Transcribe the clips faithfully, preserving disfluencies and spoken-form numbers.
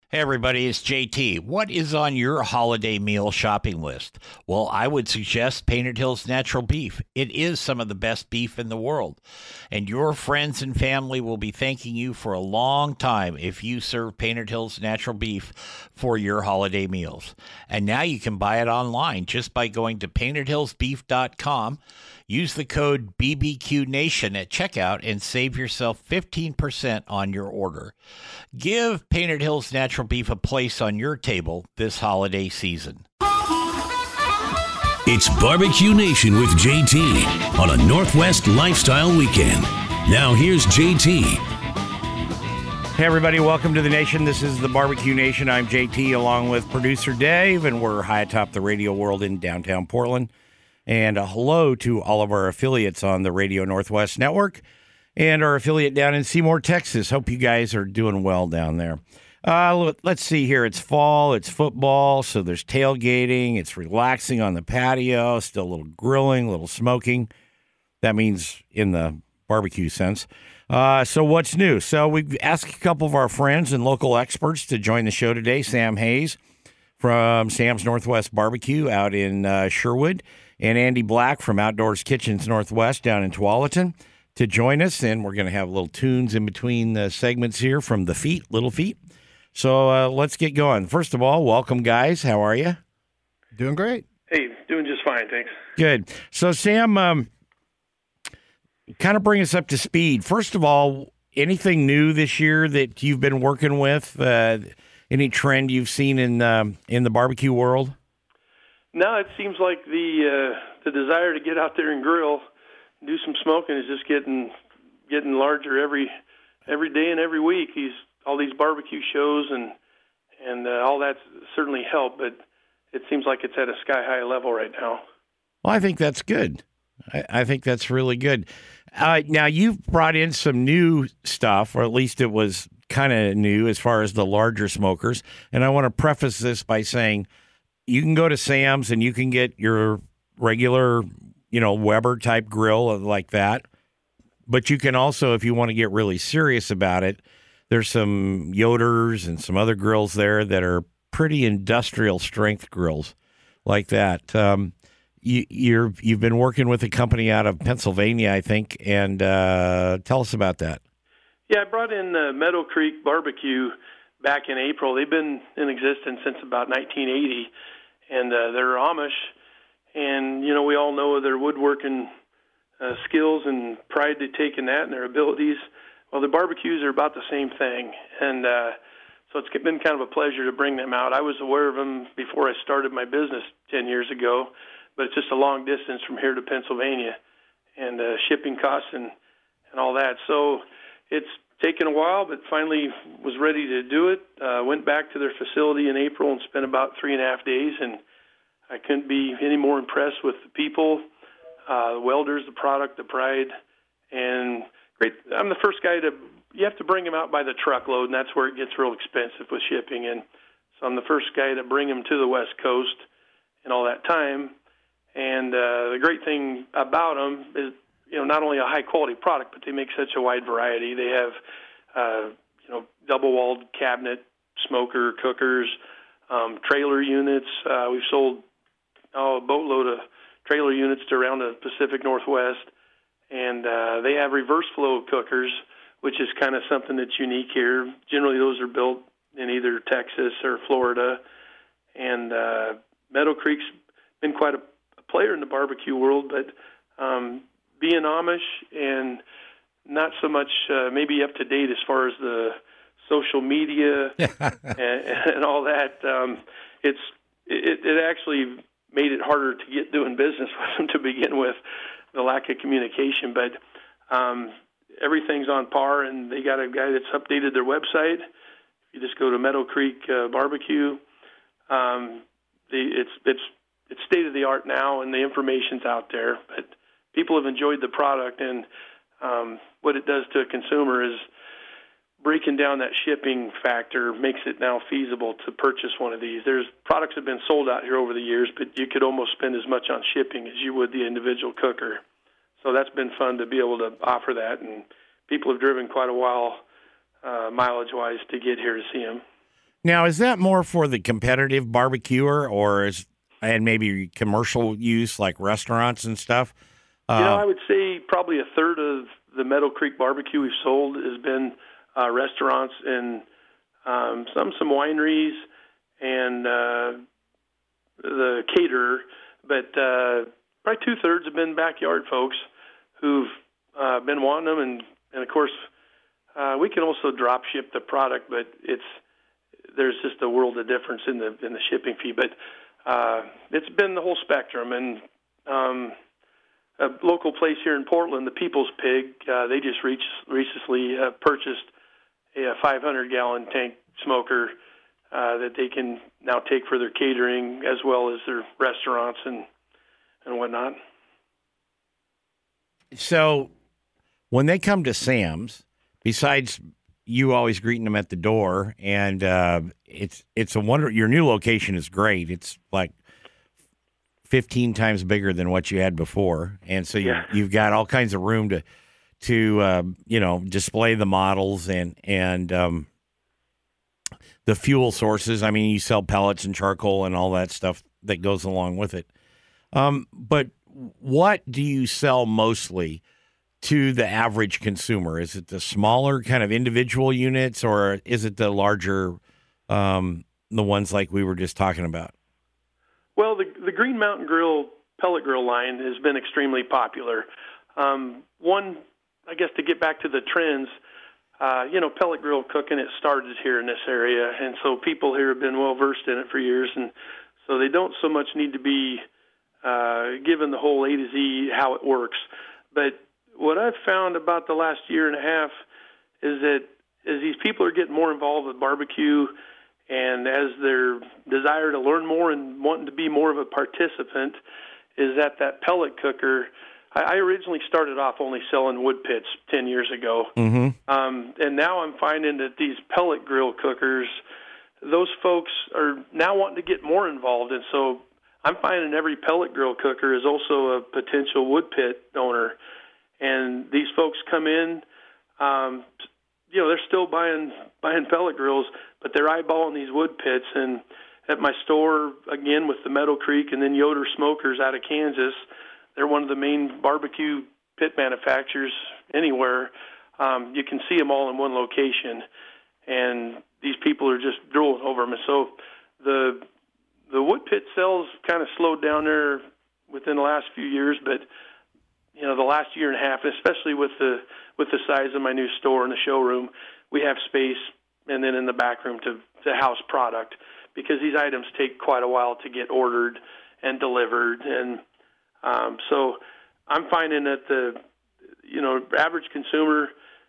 Hey everybody, it's J T. What is on your holiday meal shopping list? Well, I would suggest Painted Hills Natural Beef. It is some of the best beef in the world, and your friends and family will be thanking you for a long time if you serve Painted Hills Natural Beef for your holiday meals. And now you can buy it online just by going to painted hills beef dot com. Use the code B B Q Nation at checkout and save yourself fifteen percent on your order. Give Painted Hills Natural Beef a place on your table this holiday season. It's Barbecue Nation with J T on a Northwest Lifestyle Weekend. Now here's J T. Hey everybody, welcome to the nation. This is the Barbecue Nation. I'm J T along with producer Dave, and we're high atop the radio world in downtown Portland. And a hello to all of our affiliates on the Radio Northwest Network and our affiliate down in Seymour, Texas. Hope you guys are doing well down there. Uh, let's see here. It's fall. It's football. So there's tailgating. It's relaxing on the patio. Still a little grilling, a little smoking. That means in the barbecue sense. Uh, so what's new? So we've asked a couple of our friends and local experts to join the show today. Sam Hayes from Sam's Northwest Barbecue out in uh, Sherwood, and Andy Black from Outdoors Kitchens Northwest down in Tualatin to join us. And we're going to have little tunes in between the segments here from the feet, Little Feet. So uh, let's get going. First of all, welcome, guys. How are you? Doing great. Hey, doing just fine, thanks. Good. So, Sam, um, kind of bring us up to speed. First of all, anything new this year that you've been working with? Uh, any trend you've seen in um, in the barbecue world? No, it seems like the uh, the desire to get out there and grill, do some smoking is just getting getting larger every every day and every week. These all these barbecue shows and and uh, all that's certainly helped, but it seems like it's at a sky high level right now. Well, I think that's good. I, I think that's really good. Uh, now you've brought in some new stuff, or at least it was kind of new as far as the larger smokers. And I want to preface this by saying, you can go to Sam's and you can get your regular, you know, Weber type grill like that. But you can also, if you want to get really serious about it, there's some Yoders and some other grills there that are pretty industrial strength grills like that. Um, you, you're, you've been working with a company out of Pennsylvania, I think, and uh, tell us about that. Yeah, I brought in uh, Meadow Creek Barbecue back in April. They've been in existence since about nineteen eighty. And uh, they're Amish, and, you know, we all know their woodworking uh, skills and pride they take in that and their abilities. Well, the barbecues are about the same thing, and uh, so it's been kind of a pleasure to bring them out. I was aware of them before I started my business ten years ago, but it's just a long distance from here to Pennsylvania, and uh, shipping costs and, and all that. So it's taken a while, but finally was ready to do it. Uh, went back to their facility in April and spent about three and a half days, and I couldn't be any more impressed with the people, uh, the welders, the product, the pride, and great. I'm the first guy to, you have to bring them out by the truckload, and that's where it gets real expensive with shipping. And so I'm the first guy to bring them to the West Coast in all that time. And uh, the great thing about them is, you know, not only a high-quality product, but they make such a wide variety. They have, uh, you know, double-walled cabinet smoker cookers, um, trailer units. Uh, we've sold oh, a boatload of trailer units to around the Pacific Northwest. And uh, they have reverse flow cookers, which is kind of something that's unique here. Generally, those are built in either Texas or Florida. And uh, Meadow Creek's been quite a, a player in the barbecue world, but um, being Amish and not so much uh, maybe up to date as far as the social media and, and all that. Um, it's it, it actually made it harder to get doing business with them to begin with, the lack of communication. But um, everything's on par, and they got a guy that's updated their website. You just go to Meadow Creek uh, Barbecue. Um, the, it's it's it's state of the art now, and the information's out there. But people have enjoyed the product, and um, what it does to a consumer is breaking down that shipping factor makes it now feasible to purchase one of these. There's products have been sold out here over the years, but you could almost spend as much on shipping as you would the individual cooker. So that's been fun to be able to offer that, and people have driven quite a while uh, mileage-wise to get here to see them. Now, is that more for the competitive barbecuer, or is and maybe commercial use like restaurants and stuff? Uh, you know, I would say probably a third of the Meadow Creek barbecue we've sold has been uh, restaurants and um, some some wineries and uh, the caterer, but uh, probably two thirds have been backyard folks who've uh, been wanting them, and and of course uh, we can also drop ship the product, but it's there's just a world of difference in the in the shipping fee. But uh, it's been the whole spectrum, and um, a local place here in Portland, the People's Pig, uh, they just reach, recently uh, purchased a five hundred gallon tank smoker uh, that they can now take for their catering as well as their restaurants and and whatnot. So when they come to Sam's, besides you always greeting them at the door, and uh, it's it's a wonder. Your new location is great. It's like fifteen times bigger than what you had before, and so you, Yeah. you've got all kinds of room to to uh, you know display the models and and um, the fuel sources. I mean, you sell pellets and charcoal and all that stuff that goes along with it. Um, but what do you sell mostly to the average consumer? Is it the smaller kind of individual units, or is it the larger, um, the ones like we were just talking about? Well, the the Green Mountain Grill pellet grill line has been extremely popular. Um, one, I guess, to get back to the trends, uh, you know, pellet grill cooking, it started here in this area, and so people here have been well versed in it for years, and so they don't so much need to be uh, given the whole A to Z how it works. But what I've found about the last year and a half is that as these people are getting more involved with barbecue, and as their desire to learn more and wanting to be more of a participant, is that that pellet cooker. I originally started off only selling wood pits ten years ago, Mm-hmm. um, and now I'm finding that these pellet grill cookers, those folks are now wanting to get more involved, and so I'm finding every pellet grill cooker is also a potential wood pit owner. And these folks come in, um, you know, they're still buying buying pellet grills, but they're eyeballing these wood pits. And at my store, again, with the Meadow Creek and then Yoder Smokers out of Kansas, they're one of the main barbecue pit manufacturers anywhere. Um, you can see them all in one location, and these people are just drooling over them. And so the the wood pit sales kind of slowed down there within the last few years, but you know, the last year and a half, especially with the with the size of my new store and the showroom, we have space, and then in the back room to, to house product, because these items take quite a while to get ordered and delivered. And um, so I'm finding that the, you know, average consumer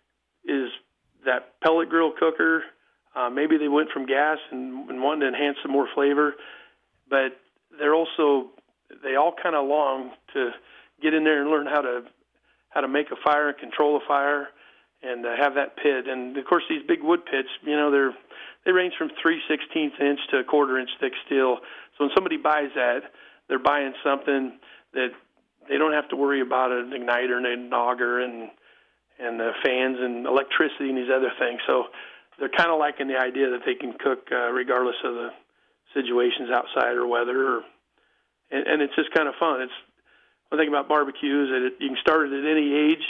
is that pellet grill cooker. Uh, maybe they went from gas and, and wanted to enhance some more flavor, but they're also, they all kind of long to get in there and learn how to how to make a fire and control a fire, and uh, have that pit. And of course, these big wood pits, you know, they're they range from three sixteenths inch to a quarter inch thick steel. So when somebody buys that, they're buying something that they don't have to worry about an igniter and an auger and and the fans and electricity and these other things. So they're kind of liking the idea that they can cook uh, regardless of the situations outside or weather, or, and, and it's just kind of fun. It's one thing about barbecue is that it, you can start it at any age,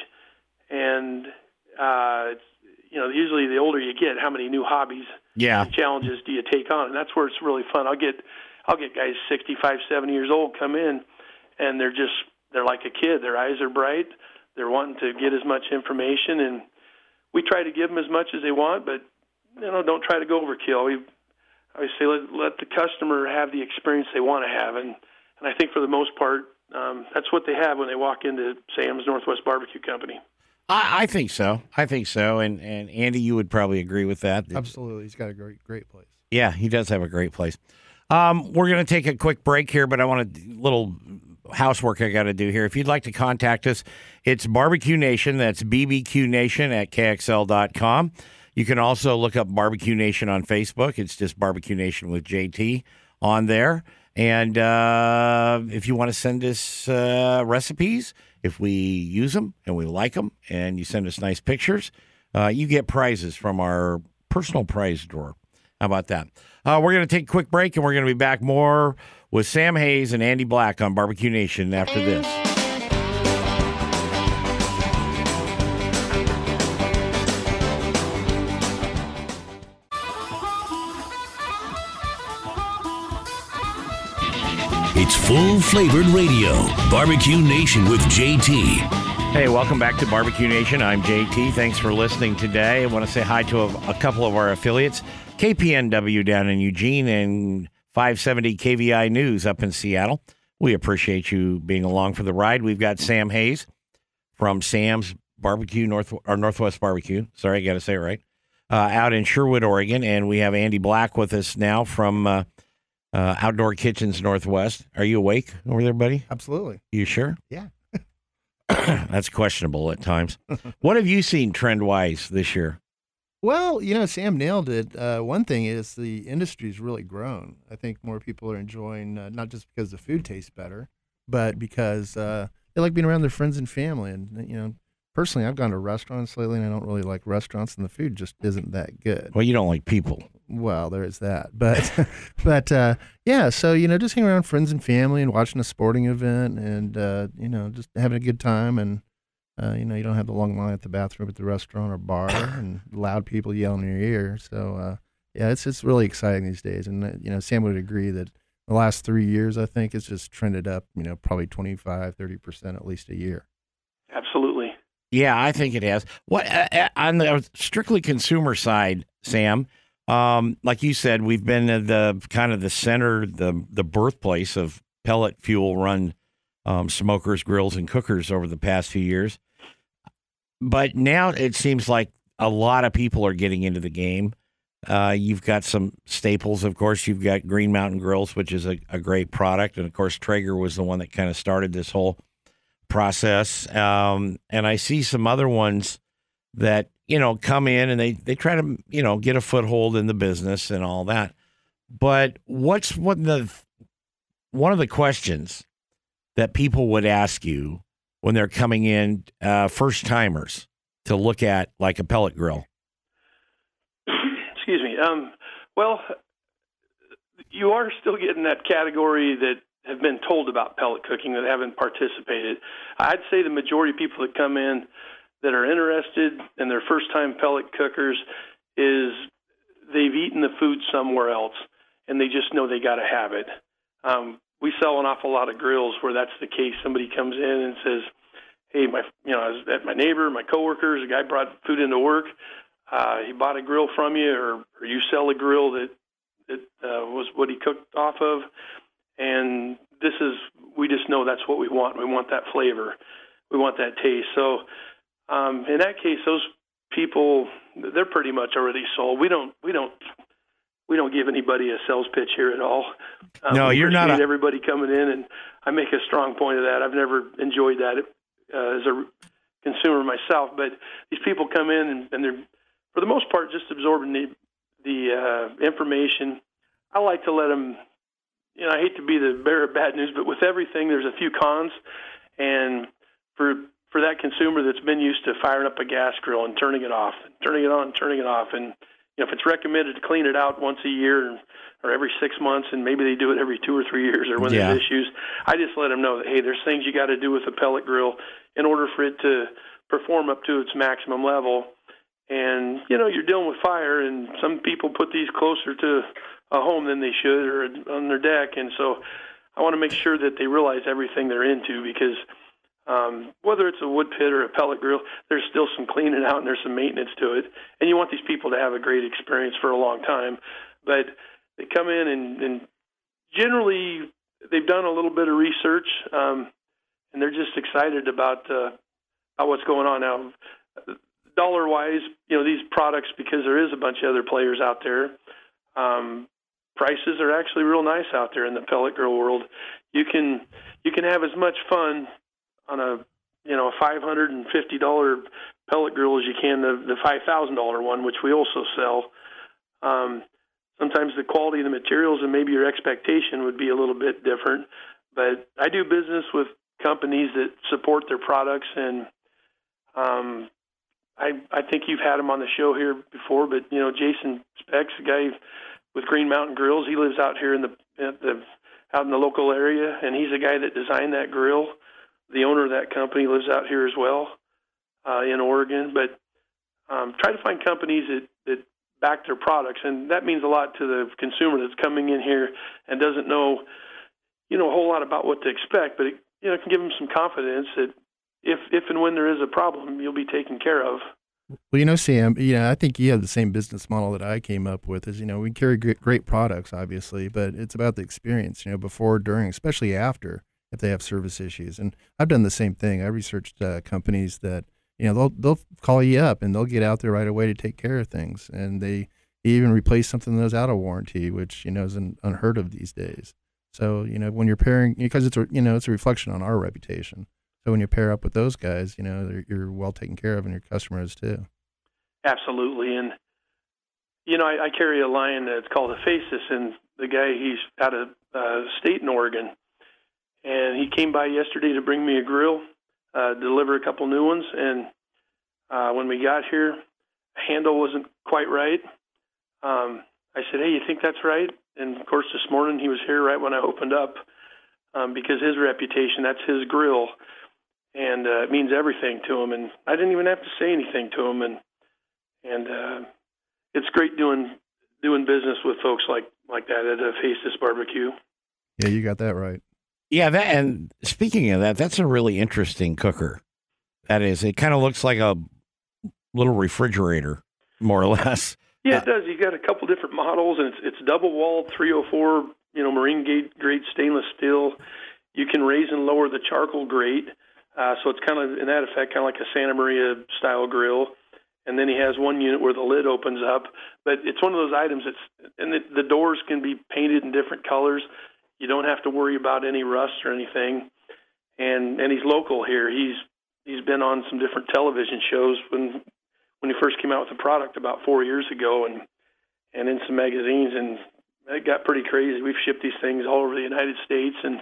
and uh, it's, you know, usually the older you get, how many new hobbies, Yeah. and challenges do you take on? And that's where it's really fun. I'll get I'll get guys sixty-five, seventy years old come in, and they're just they're like a kid. Their eyes are bright. They're wanting to get as much information, and we try to give them as much as they want, but you know, don't try to go overkill. We I always say let, let the customer have the experience they want to have, and and I think for the most part, Um, that's what they have when they walk into Sam's Northwest Barbecue Company. I, I think so. I think so. And, and Andy, you would probably agree with that. Absolutely. He's got a great, great place. Yeah, he does have a great place. Um, we're going to take a quick break here, but I want a little housework I got to do here. If you'd like to contact us, it's Barbecue Nation. That's B B Q Nation at K X L dot com. You can also look up Barbecue Nation on Facebook. It's just Barbecue Nation with J T on there. And uh, if you want to send us uh, recipes, if we use them and we like them, and you send us nice pictures, uh, you get prizes from our personal prize drawer. How about that? Uh, we're going to take a quick break, and we're going to be back more with Sam Hayes and Andy Black on Barbecue Nation after this. It's full-flavored radio. Barbecue Nation with J T. Hey, welcome back to Barbecue Nation. I'm J T. Thanks for listening today. I want to say hi to a, a couple of our affiliates, K P N W down in Eugene and five seventy K V I News up in Seattle. We appreciate you being along for the ride. We've got Sam Hayes from Sam's Barbecue, North or Northwest Barbecue. Sorry, I got to say it right. Uh, out in Sherwood, Oregon. And we have Andy Black with us now from uh, uh, Outdoor Kitchens Northwest. Are you awake over there, buddy? Absolutely. You sure? Yeah. That's questionable at times. What have you seen trend-wise this year? Well, you know, Sam nailed it. Uh, one thing is the industry's really grown. I think more people are enjoying, uh, not just because the food tastes better, but because uh, they like being around their friends and family. And, you know, personally, I've gone to restaurants lately, and I don't really like restaurants, and the food just isn't that good. Well, you don't like people. Well, there is that. But, but uh, yeah, so, you know, just hanging around friends and family and watching a sporting event and, uh, you know, just having a good time. And, uh, you know, you don't have the long line at the bathroom at the restaurant or bar and loud people yelling in your ear. So, uh, yeah, it's it's really exciting these days. And, uh, you know, Sam would agree that the last three years, I think, it's just trended up, you know, probably twenty-five, thirty percent at least a year. Absolutely. Yeah, I think it has. What uh, on the strictly consumer side, Sam? Um, like you said, we've been at the kind of the center, the the birthplace of pellet fuel run um, smokers, grills, and cookers over the past few years. But now it seems like a lot of people are getting into the game. Uh, you've got some staples, of course. You've got Green Mountain Grills, which is a, a great product, and of course, Traeger was the one that kind of started this whole process. Um, and I see some other ones that, you know, come in and they, they try to, you know, get a foothold in the business and all that. But what's one of the, one of the questions that people would ask you when they're coming in, uh, first timers to look at like a pellet grill? Excuse me. Um, well, you are still getting that category that have been told about pellet cooking that haven't participated. I'd say the majority of people that come in that are interested in their first-time pellet cookers is they've eaten the food somewhere else, and they just know they got to have it. Um, we sell an awful lot of grills where that's the case. Somebody comes in and says, hey, my, you know, I was at my neighbor, my coworkers, a guy brought food into work. Uh, he bought a grill from you, or, or you sell a grill that, that uh, was what he cooked off of. And this is, we just know that's what we want. We want that flavor. We want that taste. So um, in that case, those people, they're pretty much already sold. We don't, we don't, we don't give anybody a sales pitch here at all. Um, no, you're not. A- everybody coming in, and I make a strong point of that. I've never enjoyed that uh, as a consumer myself. But these people come in, and, and they're, for the most part, just absorbing the the uh, information. I like to let them. You know, I hate to be the bearer of bad news, but with everything, there's a few cons. And for for that consumer that's been used to firing up a gas grill and turning it off, turning it on, and turning it off, and you know, if it's recommended to clean it out once a year or every six months, and maybe they do it every two or three years, or when yeah. there's issues, I just let them know that, hey, there's things you got to do with a pellet grill in order for it to perform up to its maximum level. And, you know, you're dealing with fire, and some people put these closer to a home than they should, or on their deck. And so I want to make sure that they realize everything they're into, because um, whether it's a wood pit or a pellet grill, there's still some cleaning out and there's some maintenance to it. And you want these people to have a great experience for a long time. But they come in and, and generally they've done a little bit of research, um, and they're just excited about, uh, about what's going on now. Dollar-wise, you know, these products, because there is a bunch of other players out there, um, prices are actually real nice out there in the pellet grill world. You can you can have as much fun on a you know a five hundred fifty dollars pellet grill as you can the the five thousand dollars one, which we also sell. Um, sometimes the quality of the materials and maybe your expectation would be a little bit different, but I do business with companies that support their products, and um, I, I think you've had him on the show here before, but, you know, Jason Speck's a guy with Green Mountain Grills. He lives out here in the, at the out in the local area, and he's the guy that designed that grill. The owner of that company lives out here as well uh, in Oregon. But um, try to find companies that, that back their products, and that means a lot to the consumer that's coming in here and doesn't know, you know, a whole lot about what to expect. But it, you know, it can give them some confidence that if if and when there is a problem, you'll be taken care of. Well, you know, Sam, you know, I think you have the same business model that I came up with. Is, you know, we carry great, great products, obviously, but it's about the experience, you know, before, during, especially after, if they have service issues. And I've done the same thing. I researched uh, companies that, you know, they'll they'll call you up and they'll get out there right away to take care of things. And they even replace something that was out of warranty, which, you know, is an, unheard of these days. So, you know, when you're pairing, because it's a, you know, it's a reflection on our reputation. So when you pair up with those guys, you know, you're well taken care of, and your customers too. Absolutely. And, you know, I, I carry a line that's called a Faces, and the guy, he's out of uh, state in Oregon. And he came by yesterday to bring me a grill, uh, deliver a couple new ones. And uh, when we got here, the handle wasn't quite right. Um, I said, hey, you think that's right? And, of course, this morning he was here right when I opened up um, because his reputation, that's his grill. And uh, it means everything to him. And I didn't even have to say anything to him. And and uh, it's great doing doing business with folks like, like that at a Faces Barbecue. Yeah, you got that right. Yeah, that, and speaking of that, that's a really interesting cooker. That is, it kind of looks like a little refrigerator, more or less. Yeah, it does. You got a couple different models, and it's it's double walled, three oh four, you know, marine grade stainless steel. You can raise and lower the charcoal grate. Uh, so it's kind of, in that effect, kind of like a Santa Maria style grill. And then he has one unit where the lid opens up. But it's one of those items that's, and the, the doors can be painted in different colors. You don't have to worry about any rust or anything. And and he's local here. He's he's been on some different television shows when when he first came out with the product about four years ago, and and in some magazines, and it got pretty crazy. We've shipped these things all over the United States, and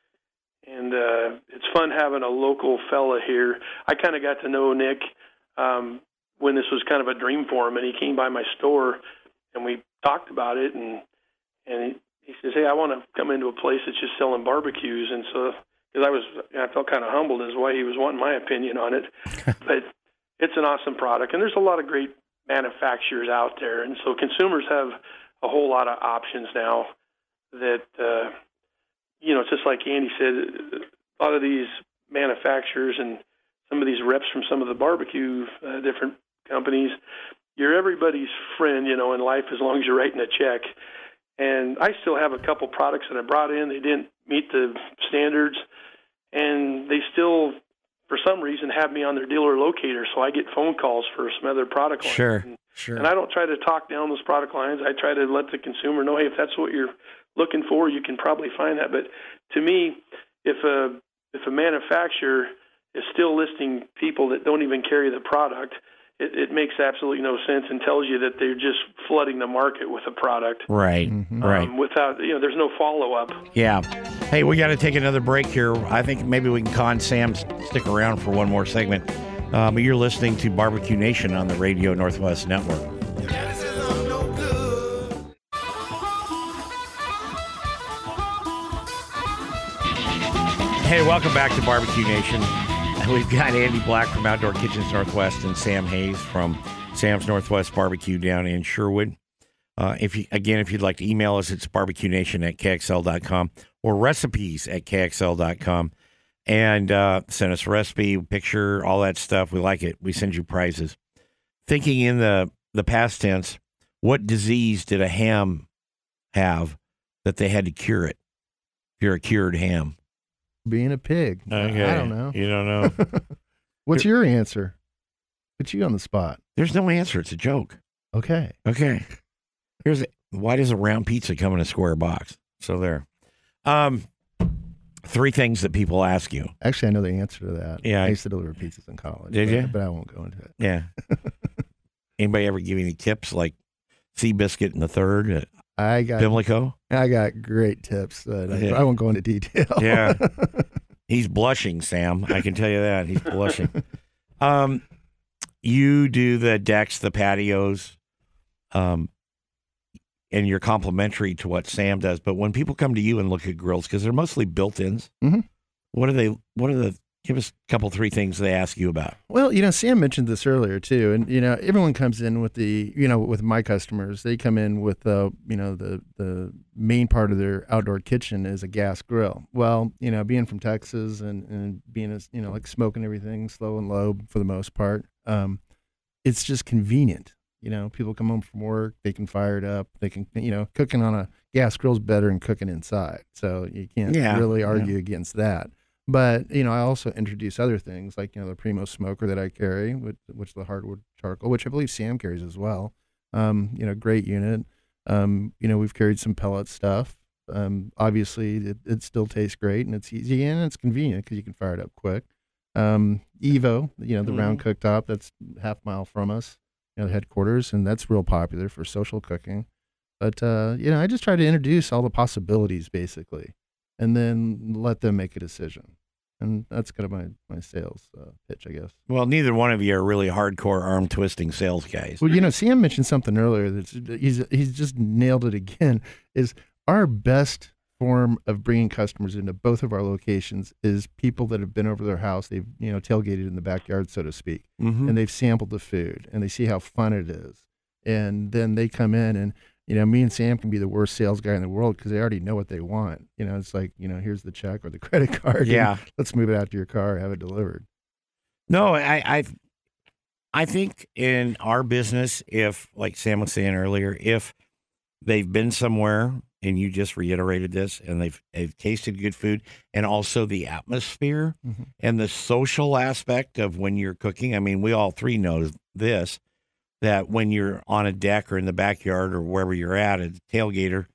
And uh, it's fun having a local fella here. I kind of got to know Nick um, when this was kind of a dream for him, and he came by my store, and we talked about it, and and he, he says, hey, I want to come into a place that's just selling barbecues. And so, because I was, I felt kind of humbled as why he was wanting my opinion on it. But it's an awesome product, and there's a lot of great manufacturers out there. And so consumers have a whole lot of options now that uh, – you know, it's just like Andy said, a lot of these manufacturers and some of these reps from some of the barbecue uh, different companies, you're everybody's friend, you know, in life as long as you're writing a check. And I still have a couple products that I brought in. They didn't meet the standards, and they still, for some reason, have me on their dealer locator, so I get phone calls for some other product lines. Sure, and, sure. And I don't try to talk down those product lines. I try to let the consumer know, hey, if that's what you're looking for, you can probably find that. But to me, if a if a manufacturer is still listing people that don't even carry the product, it, it makes absolutely no sense and tells you that they're just flooding the market with a product. Right, Mm-hmm. Um, right. Without, you know, there's no follow up. Yeah. Hey, we got to take another break here. I think maybe we can con Sam s- stick around for one more segment. Uh, but you're listening to Barbecue Nation on the Radio Northwest Network. Hey, welcome back to Barbecue Nation. We've got Andy Black from Outdoor Kitchens Northwest and Sam Hayes from Sam's Northwest Barbecue down in Sherwood. Uh, if you, again, if you'd like to email us, it's barbecue nation at k x l dot com or recipes at k x l dot com. And uh, send us a recipe, picture, all that stuff. We like it. We send you prizes. Thinking in the, the past tense, what disease did a ham have that they had to cure it? If you're a cured ham. Being a pig. Okay. I don't know. You don't know. What's your answer? Put you on the spot. There's no answer. It's a joke. Okay. Okay. Here's a, why does a round pizza come in a square box? So there. Um, three things that people ask you. Actually, I know the answer to that. Yeah. I used to deliver pizzas in college. Did but, you? But I won't go into it. Yeah. Anybody ever give you any tips like Seabiscuit in the third at I got Pimlico? I got great tips, but I, Yeah. I won't go into detail. Yeah. He's blushing, Sam. I can tell you that. He's blushing. Um, you do the decks, the patios. Um, and you're complimentary to what Sam does. But when people come to you and look at grills, because they're mostly built-ins, mm-hmm. what are they? What are the? Give us a couple, three things they ask you about. Well, you know, Sam mentioned this earlier too, and you know, everyone comes in with the, you know, with my customers, they come in with the, you know, the the main part of their outdoor kitchen is a gas grill. Well, you know, being from Texas and and being, a, you know, like smoking everything slow and low for the most part, um, it's just convenient. You know, people come home from work, they can fire it up, they can, you know, cooking on a gas grill is better than cooking inside, so you can't yeah, really argue yeah. against that. But, you know, I also introduce other things like, you know, the Primo smoker that I carry, which, which the hardwood charcoal, which I believe Sam carries as well. Um, you know, great unit. Um, you know, we've carried some pellet stuff. Um, obviously, it, it still tastes great and it's easy and it's convenient because you can fire it up quick. Um, Evo, you know, the mm. round cooktop, that's half mile from us, you know, the headquarters, and that's real popular for social cooking. But, uh, you know, I just try to introduce all the possibilities basically, and then let them make a decision. And that's kind of my, my sales uh, pitch, I guess. Well, neither one of you are really hardcore arm twisting sales guys. Well, you know, Sam mentioned something earlier that's he's he's just nailed it again. Is our best form of bringing customers into both of our locations is people that have been over their house. They've, you know, tailgated in the backyard, so to speak, mm-hmm. and they've sampled the food and they see how fun it is, and then they come in and. You know, me and Sam can be the worst sales guy in the world because they already know what they want. You know, it's like, you know, here's the check or the credit card. Yeah. Let's move it out to your car, have it delivered. No, I, I, I think in our business, if, like Sam was saying earlier, if they've been somewhere and you just reiterated this and they've, they've tasted good food and also the atmosphere mm-hmm. and the social aspect of when you're cooking. I mean, we all three know this. That when you're on a deck or in the backyard or wherever you're at, a tailgater,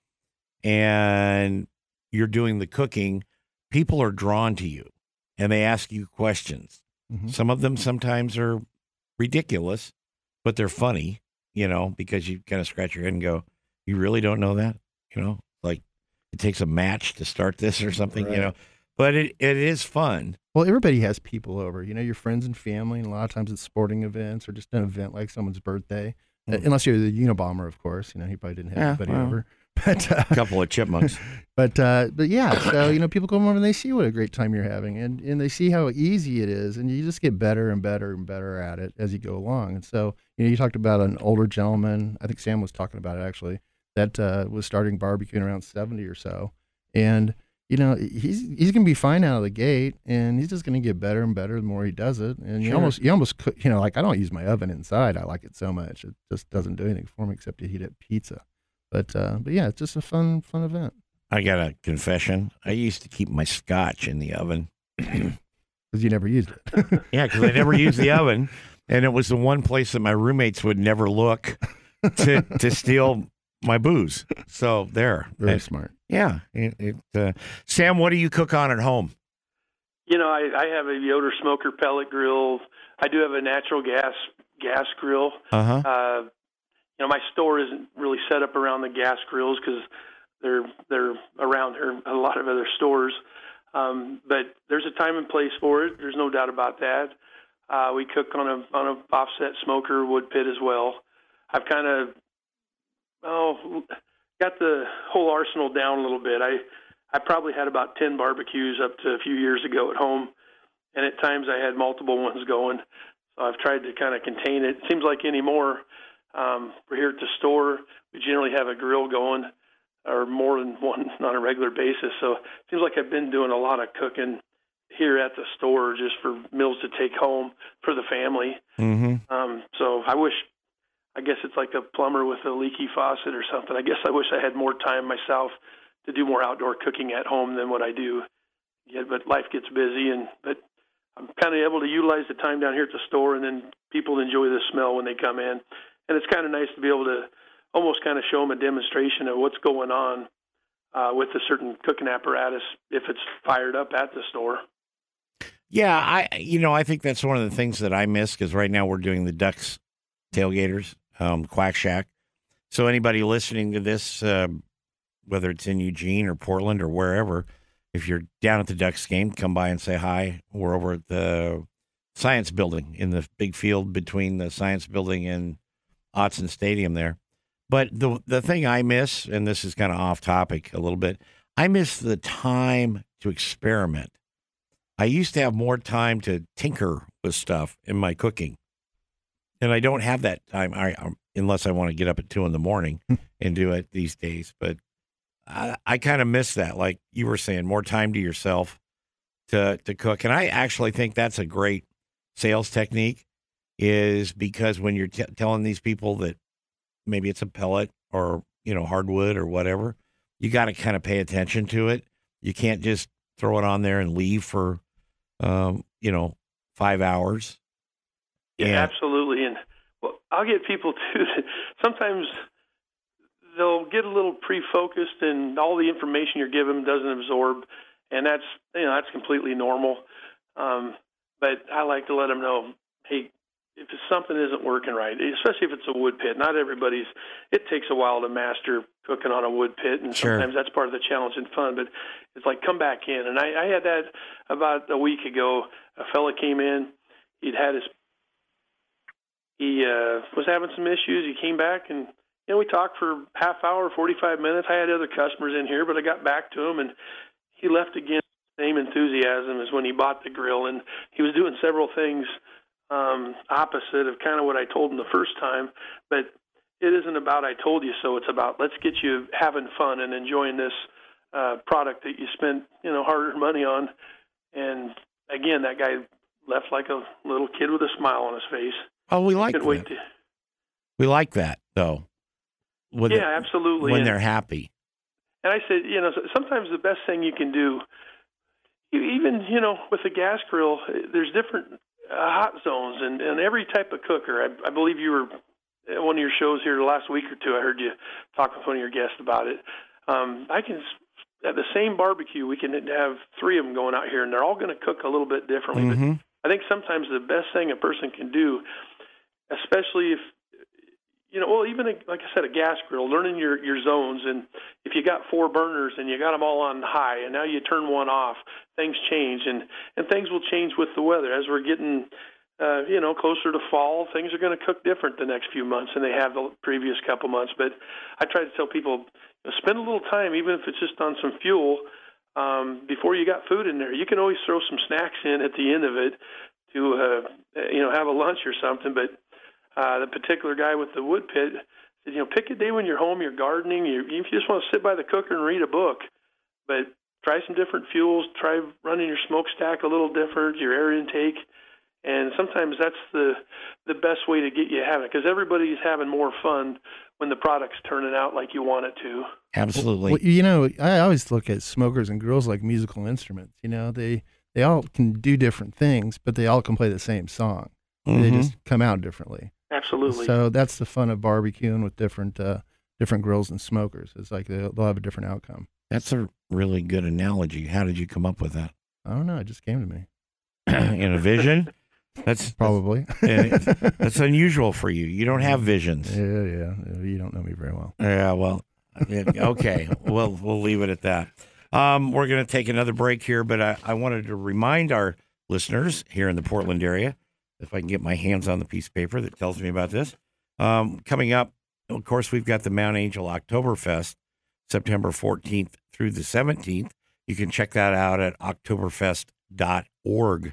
and you're doing the cooking, people are drawn to you and they ask you questions. Mm-hmm. Some of them sometimes are ridiculous, but they're funny, you know, because you kind of scratch your head and go, you really don't know that? You know, like it takes a match to start this or something, right. you know, but it, it is fun. Well, everybody has people over, you know, your friends and family, and a lot of times it's sporting events or just an event like someone's birthday, mm. uh, unless you're the Unabomber, of course. You know, he probably didn't have yeah, anybody well, over. But, uh, a couple of chipmunks. But, uh, but yeah, so, you know, people come over and they see what a great time you're having, and, and they see how easy it is, and you just get better and better and better at it as you go along. And so, you know, you talked about an older gentleman, I think Sam was talking about it actually, that uh, was starting barbecuing around seventy or so. And, you know, he's he's gonna be fine out of the gate, and he's just gonna get better and better the more he does it. And you sure. almost you almost could, you know, like I don't use my oven inside. I like it so much; it just doesn't do anything for me except to heat up pizza. But uh, but yeah, it's just a fun fun event. I got a confession. I used to keep my scotch in the oven because you never used it. Yeah, because I never used the oven, and it was the one place that my roommates would never look to to steal my booze. So there, very and, smart. Yeah. It, it, uh, Sam, what do you cook on at home? You know, I, I have a Yoder smoker pellet grill. I do have a natural gas gas grill. Uh-huh. Uh, you know, my store isn't really set up around the gas grills because they're they're around there a lot of other stores. Um, but there's a time and place for it. There's no doubt about that. Uh, we cook on a on a offset smoker wood pit as well. I've kind of oh. got the whole arsenal down a little bit. I, I probably had about ten barbecues up to a few years ago at home, and at times I had multiple ones going. So I've tried to kind of contain it. It seems like anymore, um, we're here at the store, we generally have a grill going, or more than one on a regular basis. So it seems like I've been doing a lot of cooking here at the store just for meals to take home for the family. Mm-hmm. Um, so I wish... I guess it's like a plumber with a leaky faucet or something. I guess I wish I had more time myself to do more outdoor cooking at home than what I do. Yeah, but life gets busy, and but I'm kind of able to utilize the time down here at the store, and then people enjoy the smell when they come in. And it's kind of nice to be able to almost kind of show them a demonstration of what's going on uh, with a certain cooking apparatus if it's fired up at the store. Yeah, I you know I think that's one of the things that I miss because right now we're doing the Ducks tailgaters. Um, Quack Shack. So anybody listening to this, uh, whether it's in Eugene or Portland or wherever, if you're down at the Ducks game, come by and say hi. We're over at the Science Building in the big field between the Science Building and Autzen Stadium there. But the the thing I miss, and this is kind of off topic a little bit, I miss the time to experiment. I used to have more time to tinker with stuff in my cooking, and I don't have that time. I unless I want to get up at two in the morning and do it these days. But I, I kind of miss that, like you were saying, more time to yourself to to cook. And I actually think that's a great sales technique, is because when you're t- telling these people that maybe it's a pellet or, you know, hardwood or whatever, you got to kind of pay attention to it. You can't just throw it on there and leave for, um, you know, five hours. Yeah, and, absolutely. And well, I'll get people too that sometimes they'll get a little pre-focused and all the information you're giving them doesn't absorb. And that's, you know, that's completely normal. Um, but I like to let them know, hey, if something isn't working right, especially if it's a wood pit, not everybody's, it takes a while to master cooking on a wood pit, and Sure. sometimes that's part of the challenge and fun, but it's like, come back in. And I, I had that about a week ago. A fella came in, he'd had his, he uh, was having some issues. He came back and, you know, we talked for half hour, forty-five minutes. I had other customers in here, but I got back to him, and he left again, same enthusiasm as when he bought the grill, and he was doing several things Um, opposite of kind of what I told him the first time, but it isn't about I told you so. It's about let's get you having fun and enjoying this uh, product that you spent, you know, hard-earned money on. And again, that guy left like a little kid with a smile on his face. Oh, we like Couldn't that. wait to, We like that, though. When yeah, absolutely. When and, they're happy. And I said, you know, sometimes the best thing you can do, even, you know, with a gas grill, there's different Uh, hot zones and, and every type of cooker. I, I believe you were at one of your shows here the last week or two. I heard you talk with one of your guests about it. Um, I can, at the same barbecue, we can have three of them going out here, and they're all going to cook a little bit differently. Mm-hmm. But I think sometimes the best thing a person can do, especially if, you know, well, even a, like I said, a gas grill, learning your, your zones. And if you got four burners and you got them all on high and now you turn one off, things change, and, and things will change with the weather. As we're getting, uh, you know, closer to fall, things are going to cook different the next few months than they have the previous couple months. But I try to tell people, you know, spend a little time, even if it's just on some fuel, um, before you got food in there. You can always throw some snacks in at the end of it to, uh, you know, have a lunch or something. But uh, the particular guy with the wood pit said, you know, pick a day when you're home, you're gardening, you, if you just want to sit by the cooker and read a book, but try some different fuels, try running your smokestack a little different, your air intake, and sometimes that's the the best way to get you having it, because everybody's having more fun when the product's turning out like you want it to. Absolutely. Well, you know, I always look at smokers and grills like musical instruments. You know, they they all can do different things, but they all can play the same song. Mm-hmm. They just come out differently. Absolutely. So that's the fun of barbecuing with different uh, different grills and smokers. It's like they'll, they'll have a different outcome. That's a really good analogy. How did you come up with that? I don't know. It just came to me. In a vision? That's Probably. that's, that's unusual for you. You don't have visions. Yeah, yeah. You don't know me very well. Yeah, well, yeah, okay. we'll we'll leave it at that. Um, we're going to take another break here, but I, I wanted to remind our listeners here in the Portland area, if I can get my hands on the piece of paper that tells me about this. Um, coming up, of course, we've got the Mount Angel Oktoberfest, September fourteenth through the seventeenth. You can check that out at oktoberfest dot org.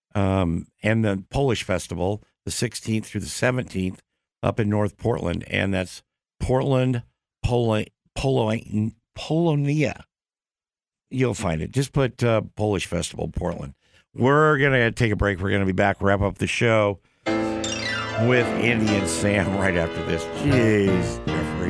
Um, and the Polish Festival, the sixteenth through the seventeenth, up in North Portland, and that's Portland, Polo, Polo, Polonia. You'll find it. Just put uh, Polish Festival Portland. We're going to take a break. We're going to be back, wrap up the show with Andy and Sam right after this. Jeez, Jeffrey.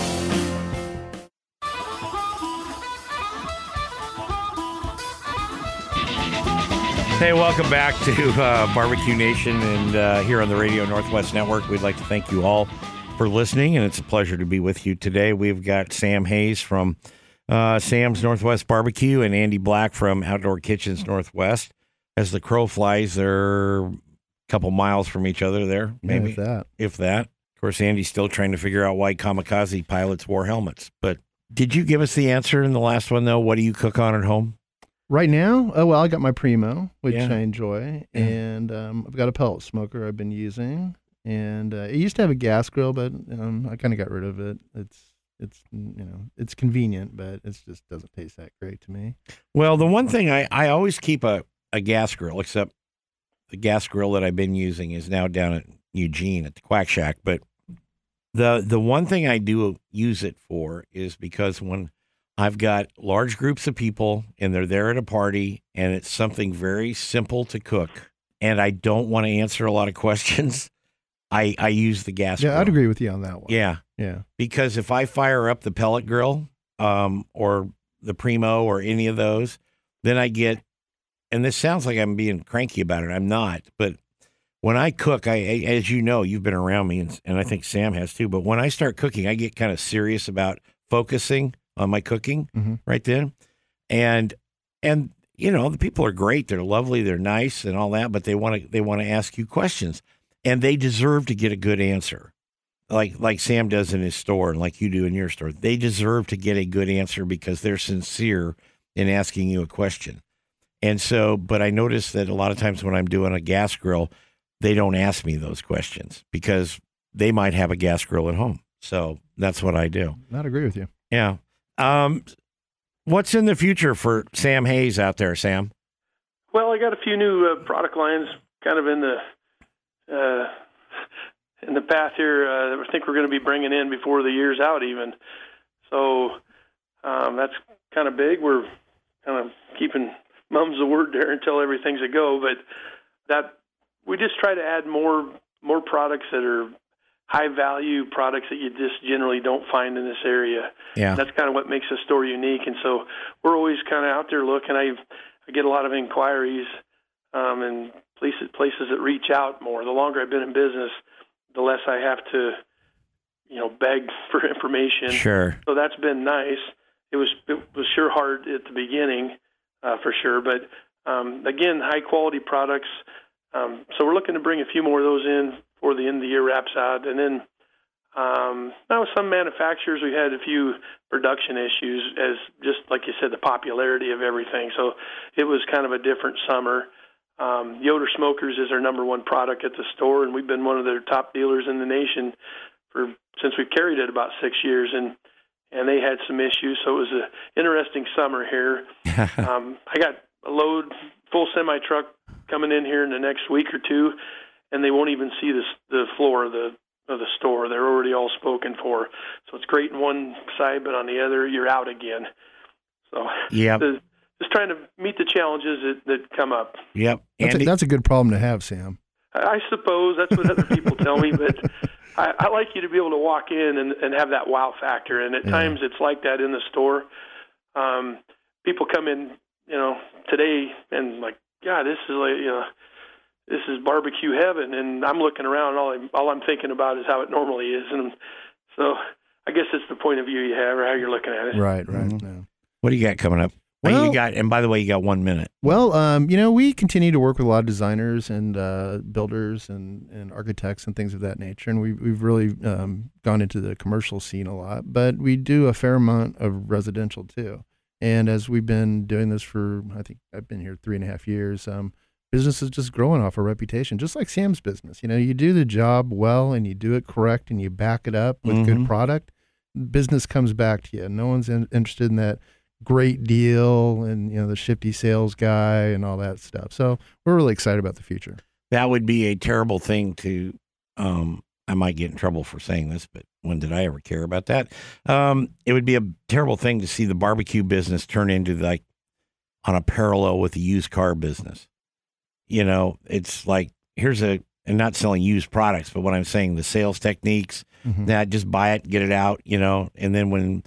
Hey, welcome back to uh, Barbecue Nation, and uh, here on the Radio Northwest Network. We'd like to thank you all for listening, and it's a pleasure to be with you today. We've got Sam Hayes from uh, Sam's Northwest Barbecue and Andy Black from Outdoor Kitchens Northwest. As the crow flies, they're a couple miles from each other there, maybe. Yeah, if that. If that. Of course, Andy's still trying to figure out why kamikaze pilots wore helmets. But did you give us the answer in the last one, though? What do you cook on at home? Right now, oh, well, I got my Primo, which Yeah. I enjoy, Yeah. and um, I've got a pellet smoker I've been using, And uh, it used to have a gas grill, but um, I kind of got rid of it. It's it's you know it's convenient, but it just doesn't taste that great to me. Well, the one thing I, I always keep a, a gas grill, except the gas grill that I've been using is now down at Eugene at the Quack Shack. But the the one thing I do use it for is because when I've got large groups of people and they're there at a party and it's something very simple to cook and I don't want to answer a lot of questions, I, I use the gas yeah, grill. I'd agree with you on that one. Yeah. Yeah. Because if I fire up the pellet grill um, or the Primo or any of those, then I get, and this sounds like I'm being cranky about it. I'm not. But when I cook, I, as you know, you've been around me, and, and I think Sam has too, but when I start cooking, I get kind of serious about focusing on my cooking mm-hmm. right then. And, and, you know, the people are great. They're lovely. They're nice and all that, but they want to, they want to ask you questions and they deserve to get a good answer. Like, like Sam does in his store and like you do in your store. They deserve to get a good answer because they're sincere in asking you a question. And so, but I notice that a lot of times when I'm doing a gas grill, they don't ask me those questions because they might have a gas grill at home. So that's what I do. I'd agree with you. Yeah. Um, what's in the future for Sam Hayes out there, Sam? Well, I got a few new uh, product lines kind of in the uh, in the path here. Uh, I think we're going to be bringing in before the year's out even. So um, that's kind of big. We're kind of keeping mum's the word there until everything's a go. But that we just try to add more more products that are high value products that you just generally don't find in this area. Yeah. That's kind of what makes the store unique. And so we're always kind of out there looking. I I get a lot of inquiries um, and places places that reach out more. The longer I've been in business, the less I have to, you know, beg for information. Sure. So that's been nice. It was it was sure hard at the beginning, uh, for sure. But um, again, high quality products. Um, so we're looking to bring a few more of those in before the end of the year wraps out. And then um, now with some manufacturers, we had a few production issues as just like you said, the popularity of everything. So it was kind of a different summer. Um, Yoder Smokers is our number one product at the store, and we've been one of their top dealers in the nation for since we've carried it about six years. And and they had some issues, so it was an interesting summer here. um, I got a load, full semi truck coming in here in the next week or two, and they won't even see the the floor of the of the store. They're already all spoken for. So it's great on one side, but on the other, you're out again. So yep. the, just trying to meet the challenges that, that come up. Yep. That's a, that's a good problem to have, Sam. I, I suppose that's what other people tell me, but I, I like you to be able to walk in and, and have that wow factor. And at Yeah. times it's like that in the store. Um, people come in, you know, today and like, God, this is like, you know, this is barbecue heaven. And I'm looking around, and all I'm, all I'm thinking about is how it normally is. And so I guess it's the point of view you have or how you're looking at it. Right, right. Mhm. No. What do you got coming up? Oh, Well- you got, and by the way, you got one minute. Well, um, you know, we continue to work with a lot of designers and uh, builders and, and architects and things of that nature, and we've we've really um, gone into the commercial scene a lot. But we do a fair amount of residential too. And as we've been doing this for, I think I've been here three and a half years, um, business is just growing off a reputation, just like Sam's business. You know, you do the job well and you do it correct and you back it up with Mhm. good product, business comes back to you. No one's in, interested in that great deal and, you know, the shifty sales guy and all that stuff. So we're really excited about the future. That would be a terrible thing to, um, I might get in trouble for saying this, but when did I ever care about that? Um, it would be a terrible thing to see the barbecue business turn into like on a parallel with the used car business. You know, it's like, here's a, and not selling used products, but what I'm saying, the sales techniques, Mhm. that just buy it, get it out, you know, and then when,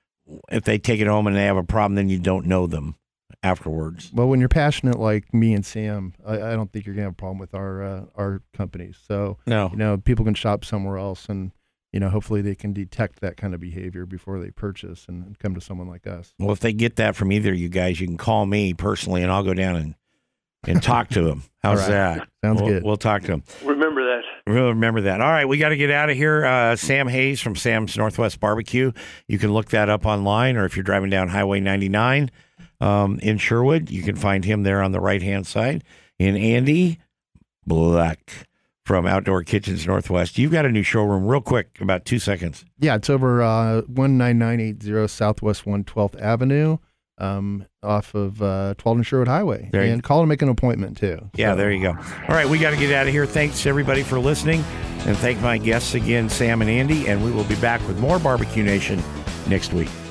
if they take it home and they have a problem, then you don't know them afterwards. Well, when you're passionate like me and Sam, I, I don't think you're gonna have a problem with our uh, our companies. So No. you know, people can shop somewhere else, and you know, hopefully they can detect that kind of behavior before they purchase and, and come to someone like us. Well, if they get that from either of you guys, you can call me personally, and I'll go down and and talk to them. How's All right. that? Sounds we'll, good. We'll talk to them. Remember that. We'll remember that. All right, we got to get out of here. Uh, Sam Hayes from Sam's Northwest Barbecue. You can look that up online, or if you're driving down Highway ninety-nine um, in Sherwood, you can find him there on the right-hand side. And Andy Black from Outdoor Kitchens Northwest. You've got a new showroom, real quick, about two seconds. Yeah, it's over uh, one nine nine eight zero Southwest one twelfth Avenue, um, off of uh, twelve and Sherwood Highway. There you- and call and make an appointment, too. Yeah, So- there you go. All right, we got to get out of here. Thanks, everybody, for listening. And thank my guests again, Sam and Andy. And we will be back with more Barbecue Nation next week.